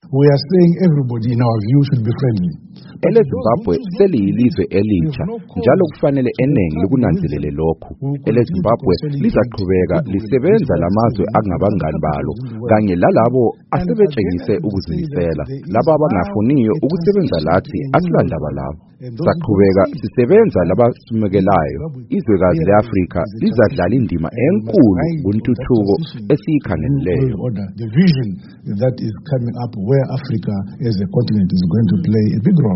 We are saying everybody in our view should be friendly. EleZimbabwe seliyilizwe elitsha njalo kufanele eningi likunanzelele lokhu. EleZimbabwe lizaqhubeka lisebenza lamazwe angabangani balo kanye lalabo asebetshengise ukuzimisela. Laba abangafuniyo ukusebenza lathi asilandaba labo. Saqhubeka sisebenza labasumekelayo. Izwekazi leAfrika lizadlala indima enkulu kuntuthuko esiyikhangeleleyo. The vision that is coming up where Africa as a continent is going to play a big role.